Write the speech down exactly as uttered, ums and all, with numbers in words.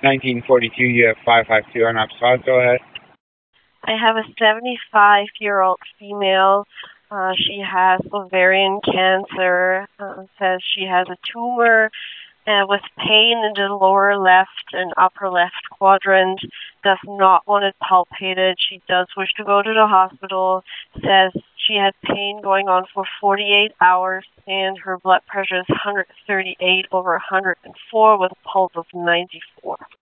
nineteen forty-two, you have five five two on spot. Go ahead. I have a seventy-five-year-old female. Uh, she has ovarian cancer. Uh, says she has a tumor uh, with pain in the lower left and upper left quadrant. Does not want it palpated. She does wish to go to the hospital. Says she had pain going on for forty-eight hours, and her blood pressure is one thirty-eight over one hundred four with a pulse of ninety-four.